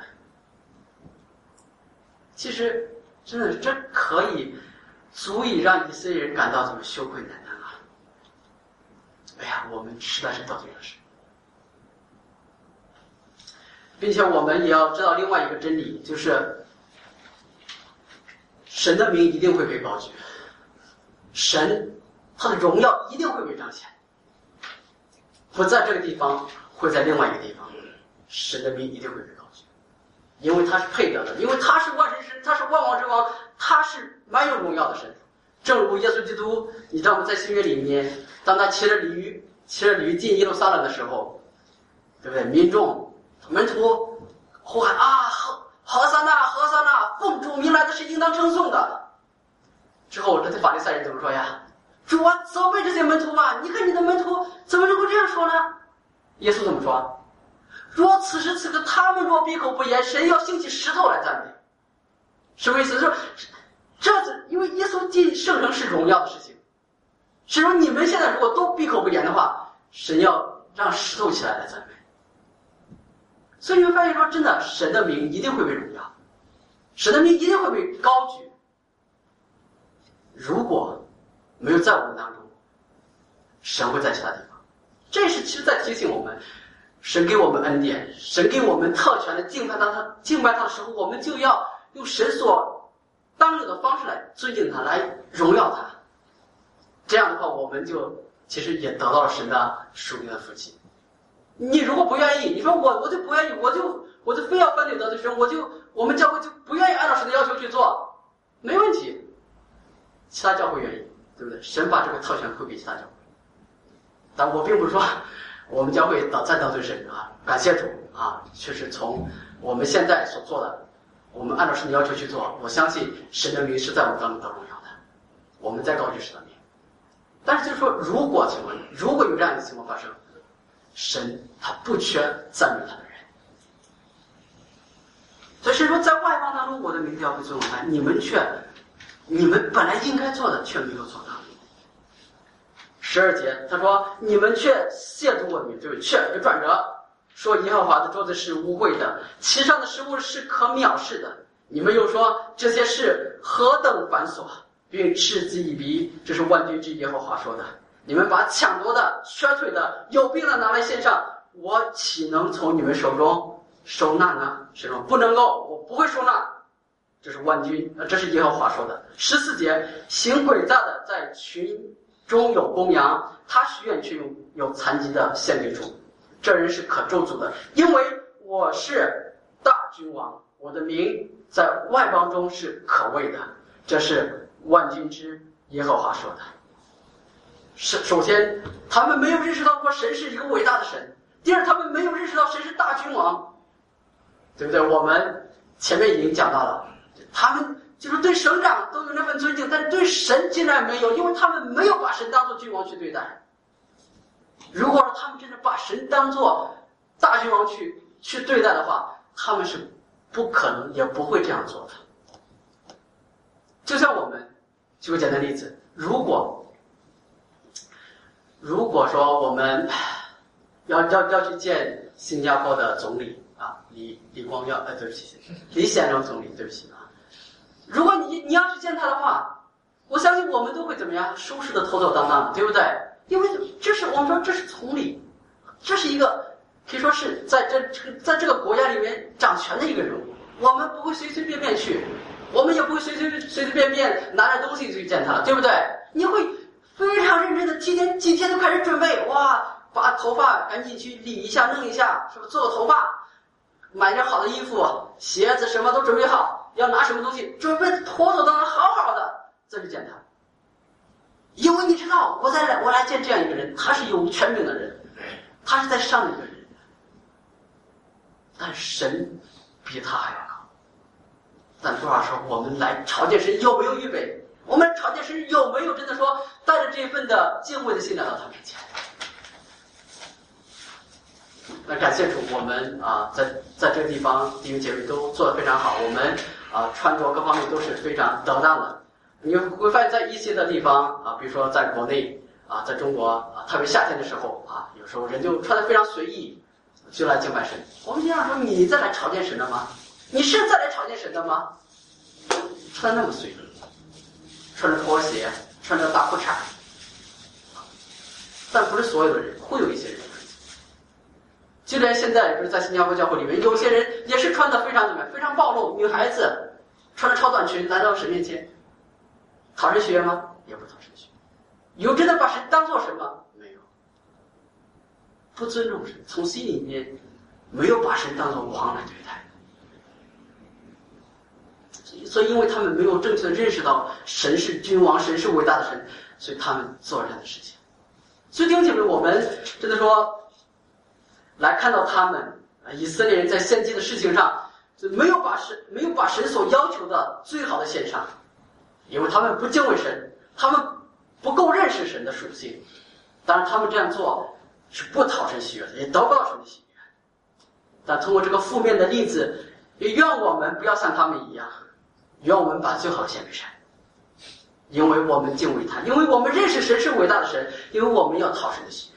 Speaker 1: 其实真的这可以足以让以色列人感到怎么羞愧难当啊！哎呀，我们实在是得罪了神。并且我们也要知道另外一个真理，就是神的名一定会被高举，神他的荣耀一定会被彰显，不在这个地方，会在另外一个地方，神的名一定会被高举，因为他是配得的，因为他是万神神，他是万王之王，他是蛮有荣耀的神。正如耶稣基督，你知道吗？在新约里面，当他骑着鲤鱼骑着鲤鱼进耶路撒冷的时候，对不对？民众门徒呼喊啊，何何撒那何撒那，奉主名来的是应当称颂的。之后这些法利赛人怎么说呀？主啊，责备这些门徒吧，你看你的门徒怎么能够这样说呢？耶稣怎么说？若此时此刻他们若闭口不言，神要兴起石头来赞美。什么意思？就是这次因为耶稣进圣城是荣耀的事情，是说你们现在如果都闭口不言的话，神要让石头起来来赞美。所以你会发现说，真的神的名一定会被荣耀，神的名一定会被高举。如果没有在我们当中，神会在其他地方， 这是其实在提醒我们，神给我们恩典，神给我们特权的敬拜他，他敬拜他的时候，我们就要用神所当有的方式来尊敬他，来荣耀他。这样的话，我们就其实也得到了神的属灵的福气。你如果不愿意，你说我我就不愿意，我就我就非要反对得罪神，我就我们教会就不愿意按照神的要求去做，没问题。其他教会愿意，对不对？神把这个特权会给其他教会。但我并不是说我们教会得再得罪神啊，感谢主啊，确实从我们现在所做的，我们按照神的要求去做，我相信神的名是在我们当中得荣耀的，我们在高举神的名。但是就是说，如果情况如果有这样一个情况发生，神他不缺赞美他的人。所以是说，在外邦当中，我的名字要被尊崇他，你们却你们本来应该做的却没有做到。十二节他说，你们却亵渎我的名，就是却有转折，说耶和华的桌子是污秽的，其上的食物是可藐视的。你们又说这些事何等繁琐，并嗤之以鼻，这是万军之耶和华说的。你们把抢夺的、瘸腿的、有病的拿来献上，我岂能从你们手中收纳呢？神说不能够，我不会收纳。这是万军，这是耶和华说的。十四节，行诡诈的在群中有公羊，他许愿却用有残疾的献给主，这人是可咒诅的，因为我是大君王，我的名在外邦中是可畏的。这是万军之耶和华说的。是首先，他们没有认识到过神是一个伟大的神；第二，他们没有认识到神是大君王，对不对？我们前面已经讲到了，他们就是对省长都有那份尊敬，但是对神竟然没有，因为他们没有把神当作君王去对待。如果他们真的把神当作大君王去去对待的话，他们是不可能也不会这样做的。就像我们举个简单例子，如果如果说我们要要要去见新加坡的总理啊，李李光耀，呃，对不起，李显龙总理，对不起啊。如果你你要去见他的话，我相信我们都会怎么样，舒适的妥妥当当的，对不对？因为这是我们说这是总理，这是一个可以说是在这在这个国家里面掌权的一个人物，我们不会随随便便去，我们也不会随随随随便便拿着东西去见他了，对不对？你会非常认真的提前几天都开始准备，哇，把头发赶紧去理一下弄一下，是不是做个头发，买件好的衣服鞋子什么都准备好，要拿什么东西准备妥妥当当好好的再去见他。因为你知道我在我来见这样一个人，他是有权柄的人，他是在上面的人，但神比他还要高。但多少时候我们来朝见神有没有预备，我们朝见神有没有真的说带着这份的敬畏的心来到他面前。那感谢主，我们啊在在这个地方弟兄姐妹都做得非常好，我们啊穿着各方面都是非常得当的。你会发现在一些的地方啊，比如说在国内啊，在中国啊，特别夏天的时候啊，有时候人就穿得非常随意，就来敬拜神。我们经常说，你再来朝见神的吗？你是再来朝见神的吗？穿得那么随意，穿着拖鞋，穿着大裤衩，但不是所有的人，会有一些人。就连现在不是在新加坡教会里面，有些人也是穿得非常怎么样，非常暴露，女孩子穿着超短裙来到神面前。讨神喜悦吗？也不讨神喜悦。有真的把神当作神吗？没有。不尊重神，从心里面没有把神当作王来对待。所以因为他们没有正确的认识到神是君王，神是伟大的神，所以他们做这样的事情。所以弟兄姐妹，我们真的说来看到他们以色列人在献祭的事情上就没有把神没有把神所要求的最好的献上，因为他们不敬畏神，他们不够认识神的属性。当然他们这样做是不讨神喜悦的，也得不到神的喜悦。但通过这个负面的例子，也愿我们不要像他们一样，愿我们把最好的献给神，因为我们敬畏他，因为我们认识神是伟大的神，因为我们要讨神的喜悦。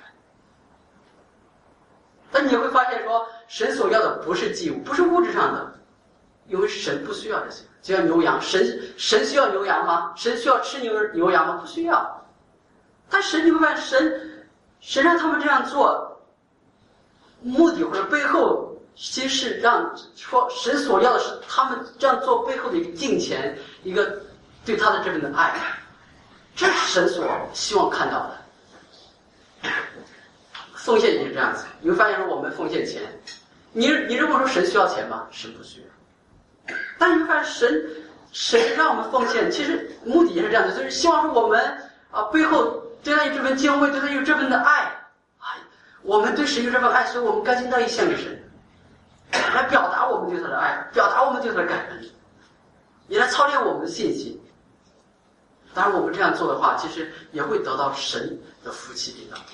Speaker 1: 但你会发现说，神所要的不是祭物，不是物质上的，因为神不需要这些。就像牛羊，神神需要牛羊吗？神需要吃牛牛羊吗？不需要。但神你会发现，神神让他们这样做，目的或者背后，其实是让说神所要的是他们这样做背后的一个敬虔，一个对他的这份的爱，这是神所希望看到的。奉献也是这样子，你会发现说我们奉献钱，你你认为说神需要钱吗？神不需要。但你会发现神神让我们奉献，其实目的也是这样子，就是希望说我们啊背后对他有这份敬畏，对他有这份的爱啊，我们对神有这份爱，所以我们甘心乐意献给神，来表达我们对他的爱，表达我们对他的感恩，也来操练我们的信心。当然，我们这样做的话，其实也会得到神的福气领导。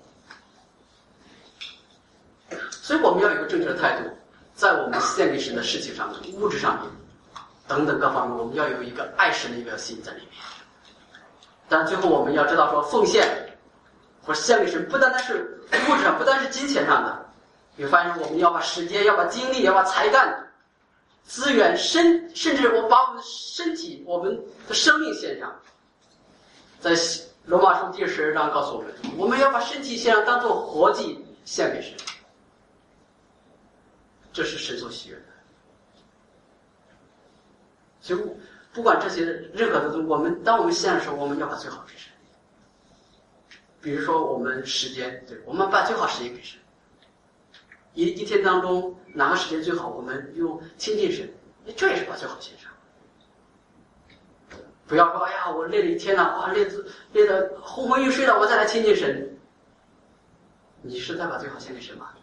Speaker 1: 所以我们要有一个正确的态度，在我们献给神的事情上面、物质上面等等各方面，我们要有一个爱神的一个心在里面。但最后我们要知道说，奉献或者献给神，不单单是物质上，不单是金钱上的，你会发现我们要把时间、要把精力、要把才干、资源、身，甚至我把我们的身体、我们的生命献上。在罗马书第十章告诉我们，我们要把身体献上，当作活祭献给神。这是神所喜悦的。所以不管这些任何的东西，我们当我们献的时候，我们要把最好给神。比如说我们时间，对，我们把最好时间给神。一一天当中哪个时间最好，我们用亲近神，这也是把最好献上。不要说哎呀，我累了一天了，哇，累得累得昏昏欲睡了，我再来亲近神。你是在把最好献给神吗？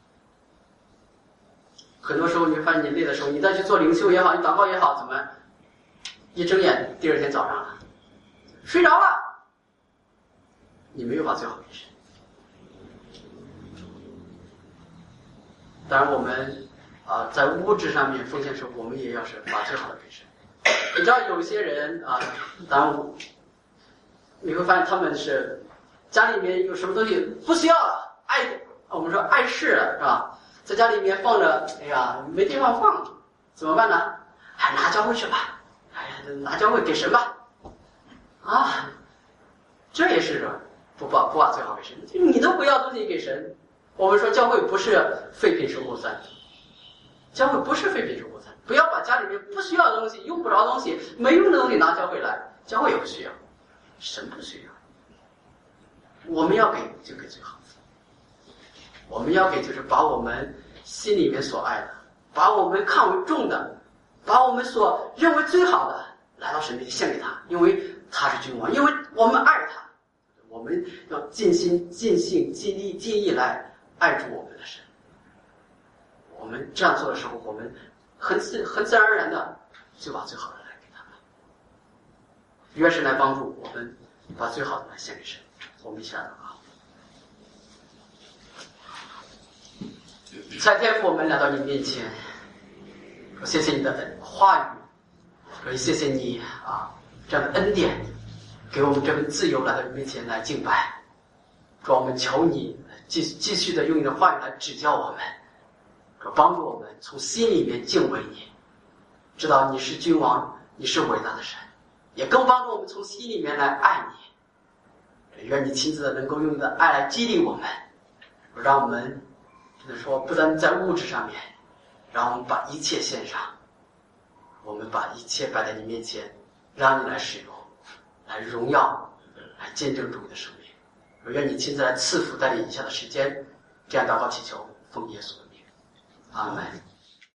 Speaker 1: 很多时候你会发现，你累的时候，你再去做灵修也好，你祷告也好，怎么一睁眼第二天早上了，睡着了，你没有把最好给神。当然我们啊、呃，在物质上面奉献时候，我们也要是把最好的给神。你知道有一些人啊，当然你会发现他们是家里面有什么东西不需要了，爱我们说碍事了，是吧？在家里面放着，哎呀，没地方放，怎么办呢？哎，拿教会去吧，哎呀，拿教会给神吧，啊，这也是不把不把最好给神，你都不要东西给神。我们说教会不是废品收购站，教会不是废品收购站，不要把家里面不需要的东西、用不着的东西、没用的东西拿教会来，教会也不需要，神不需要。我们要给就给最好的。我们要给就是把我们心里面所爱的，把我们看为重的，把我们所认为最好的来到神面前献给他，因为他是君王，因为我们爱他，我们要尽心尽性尽力尽意来爱主我们的神。我们这样做的时候，我们很自很自然而然的就把最好的来给他们，愿神来帮助我们把最好的来献给神。我们一起来祷告。在天父，我们来到你面前，说谢谢你的话语，说谢谢你啊这样的恩典，给我们这份自由来到你面前来敬拜。说我们求你继继续的用你的话语来指教我们，说帮助我们从心里面敬畏你，知道你是君王，你是伟大的神，也更帮助我们从心里面来爱你。愿你亲自的能够用你的爱来激励我们，让我们就是说不单在物质上面，让我们把一切献上，我们把一切摆在你面前，让你来使用，来荣耀，来见证主你的生命。愿你亲自来赐福带领以下的时间，这样祷告祈求，奉耶稣的名，阿门。